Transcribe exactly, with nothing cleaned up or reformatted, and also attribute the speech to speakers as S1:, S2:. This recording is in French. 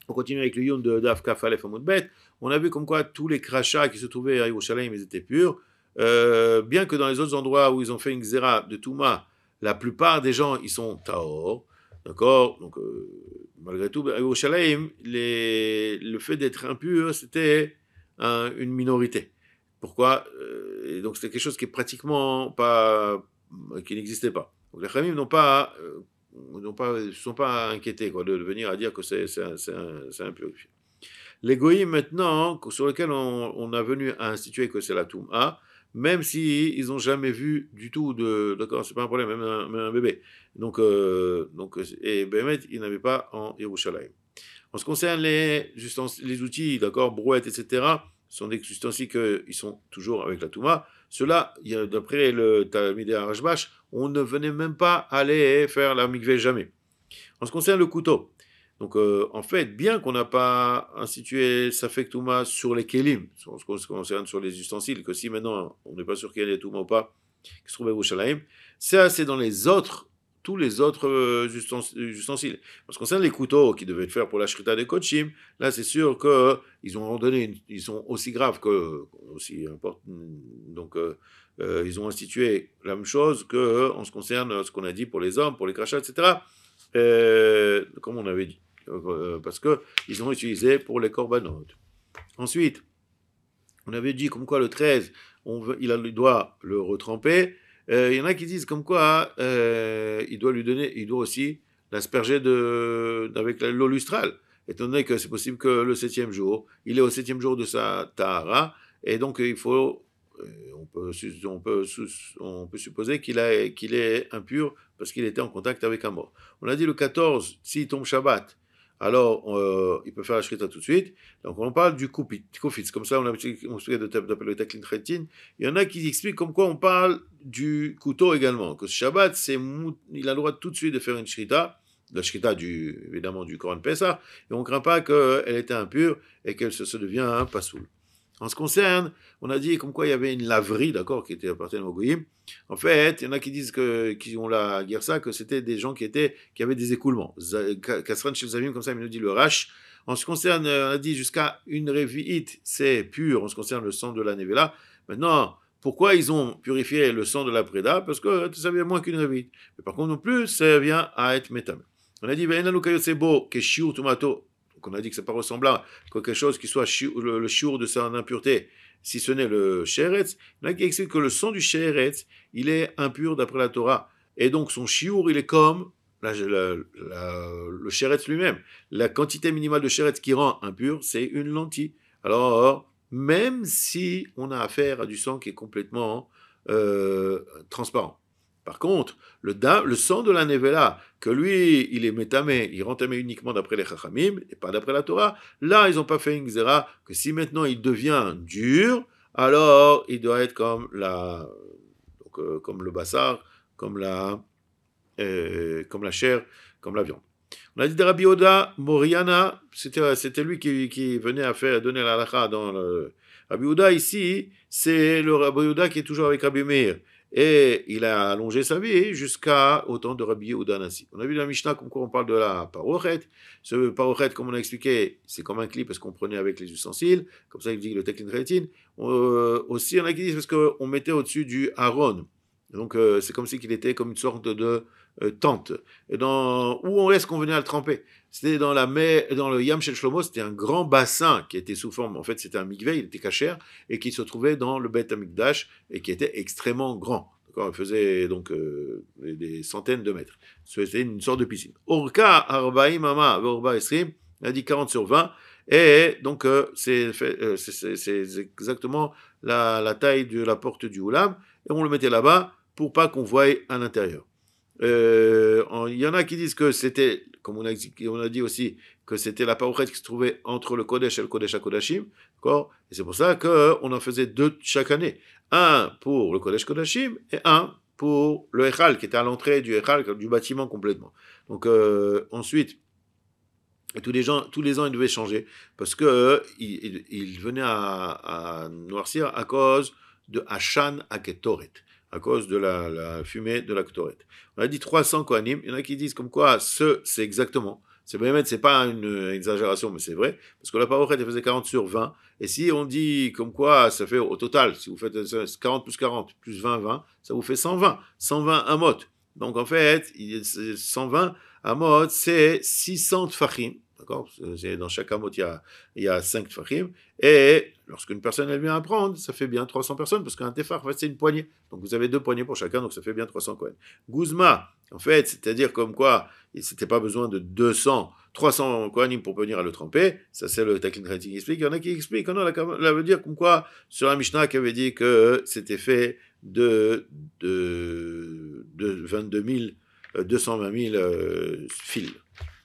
S1: On continue avec le Yom de Daf Kaf Aleph Amud Bet. On a vu comme quoi tous les crachats qui se trouvaient à Yerushalayim, ils étaient purs. Euh, bien que dans les autres endroits où ils ont fait une xéra de Touma, la plupart des gens, ils sont Taor. D'accord. Donc, euh, malgré tout, à Yerushalayim, les... le fait d'être impur, c'était un, une minorité. Pourquoi euh, Donc, c'était quelque chose qui est pratiquement pas. qui n'existait pas. Donc, les Khamim n'ont pas. Euh, ne pas, sont pas inquiétés quoi, de, de venir à dire que c'est, c'est, c'est, c'est impurifié. Les goïms maintenant, sur lesquels on, on a venu à instituer que c'est la Touma, même si ils n'ont jamais vu du tout de, d'accord, c'est pas un problème, même un, même un bébé. Donc, euh, donc et Bémet, ils n'avaient pas en Yerushalayim. En ce qui concerne les, les outils, d'accord, brouettes, et cetera, ce sont des ustensiles qui sont toujours avec la Touma. Cela, d'après le Talmidei Rashbash, on ne venait même pas aller faire la mikveh jamais. En ce qui concerne le couteau, donc euh, en fait, bien qu'on n'a pas institué Safek Touma sur les kelim, en ce qui concerne sur les ustensiles, que si maintenant on n'est pas sûr qu'il y ait des Touma ou pas, qui se trouve à Yerushalayim, ça c'est dans les autres, tous les autres euh, ustensiles. En ce qui concerne les couteaux qui devaient être faits pour la shrita des kochim, là c'est sûr qu'ils ont donné, une, ils sont aussi graves que, aussi importants, donc euh, euh, ils ont institué la même chose que en ce qui concerne ce qu'on a dit pour les hommes, pour les crachats, et cetera. Euh, comme on avait dit, euh, parce qu'ils ont utilisé pour les korbanot. Ensuite, on avait dit comme quoi le treize, on veut, il, a, il doit le retremper. Euh, il y en a qui disent comme quoi euh, il doit lui donner, il doit aussi l'asperger de, avec l'eau lustrale, étant donné que c'est possible que le septième jour, il est au septième jour de sa tahara, et donc il faut, on peut, on peut, on peut supposer qu'il, a, qu'il est impur parce qu'il était en contact avec un mort. On a dit le quatorze, s'il tombe Shabbat, alors euh, il peut faire la shrita tout de suite. Donc on parle du koufitz, comme ça on a expliqué d'appeler le teklin tretin. Il y en a qui expliquent comme quoi on parle du couteau également, que Shabbat, c'est, il a le droit tout de suite de faire une shrita, la shrita du, évidemment du Korban Pessah, et on ne craint pas qu'elle était impure et qu'elle se, se devient un pasoul. En ce qui concerne, on a dit comme quoi il y avait une laverie, d'accord, qui était appartenant au goyim. En fait, il y en a qui disent que, qui ont la guerre ça, que c'était des gens qui étaient, qui avaient des écoulements. Kasran chez Zavim, comme ça, il nous dit le rash. En ce qui concerne, on a dit jusqu'à une révi'ite, c'est pur, en ce qui concerne le sang de la nevela. Maintenant, pourquoi ils ont purifié le sang de la préda? Parce que ça vient moins qu'une révi'ite. Mais par contre, non plus, ça vient à être métam. On a dit, ben, beau, que shiur tomato. Donc on a dit que c'est pas ressemblant, quelque chose qui soit le, le shiur de sa impureté, si ce n'est le sheretz. Il y en a qui expliquent que le sang du sheretz, il est impur d'après la Torah. Et donc son shiur, il est comme la, la, la, le sheretz lui-même. La quantité minimale de sheretz qui rend impur, c'est une lentille. Alors, même si on a affaire à du sang qui est complètement euh, transparent. Par contre, le, da, le sang de la nevela, que lui, il est métamé, il rentamé uniquement d'après les chachamim, et pas d'après la Torah, là, ils n'ont pas fait une xéra, que si maintenant il devient dur, alors il doit être comme la, donc, euh, comme le bassar, comme la, euh, comme la chair, comme la viande. On a dit de Rabbi Oda, Moriana, c'était, c'était lui qui, qui venait à faire, donner la halakha dans le... Rabbi Oda ici, c'est le Rabbi Oda qui est toujours avec Rabbi Meir. Et il a allongé sa vie jusqu'à au temps de Rabbi Yehuda Nassi. On a vu dans la Mishnah comme quoi on parle de la parochet. Ce parochet, comme on a expliqué, c'est comme un clip parce qu'on prenait avec les ustensiles. Comme ça, il dit le teklin tretin. Euh, aussi, il y en a qui disent parce qu'on mettait au-dessus du haron. Donc, euh, c'est comme si qu'il était comme une sorte de euh, tente. Et dans, où est-ce qu'on venait à le tremper? C'était dans, la mer, dans le Yam Shel Shlomo, c'était un grand bassin qui était sous forme, en fait, c'était un mikveh, il était kasher, et qui se trouvait dans le Beth Amikdash, et qui était extrêmement grand. D'accord, il faisait donc euh, des centaines de mètres. C'était une sorte de piscine. Orka Arbaim Ama Vorba Esrim, il a dit quarante sur vingt, et donc euh, c'est, euh, c'est, c'est, c'est exactement la, la taille de la porte du Oulam, et on le mettait là-bas pour pas qu'on voie à l'intérieur. Euh, il y en a qui disent que c'était, comme on a, on a dit aussi, que c'était la parochet qui se trouvait entre le Kodesh et le Kodesh HaKodashim, d'accord? Et c'est pour ça qu'on en faisait deux chaque année. Un pour le Kodesh Kodashim et un pour le Echal, qui était à l'entrée du Echal, du bâtiment complètement. Donc euh, ensuite, tous les, gens, tous les ans, ils devaient changer, parce qu'ils euh, il, il venaient à, à noircir à cause de Hashan Aketoret, à cause de la, la fumée de la Ktoret. On a dit trois cents Kohanim, il y en a qui disent comme quoi ce, c'est exactement, C'est bien, c'est pas une exagération, mais c'est vrai, parce que la parochet, elle faisait quarante sur vingt, et si on dit comme quoi, ça fait au total, si vous faites quarante plus quarante, plus vingt, vingt, ça vous fait cent vingt, cent vingt amot. Donc en fait, cent vingt amot, c'est six cents tfachim, d'accord? Dans chaque amot, il y a, il y a cinq tfachim, et lorsqu'une personne, elle vient apprendre, ça fait bien trois cents personnes, parce qu'un tefar, en fait, c'est une poignée. Donc vous avez deux poignées pour chacun, donc ça fait bien trois cents Kohen. Guzma, en fait, c'est-à-dire comme quoi, il n'était pas besoin de deux cents, trois cents Kohanim pour venir à le tremper. Ça, c'est le Taklin Khatin qui explique. Il y en a qui expliquent, non, la veut dire comme quoi, sur la Mishnah qui avait dit que c'était fait de, de, de vingt-deux mille, deux cent vingt mille euh, fils.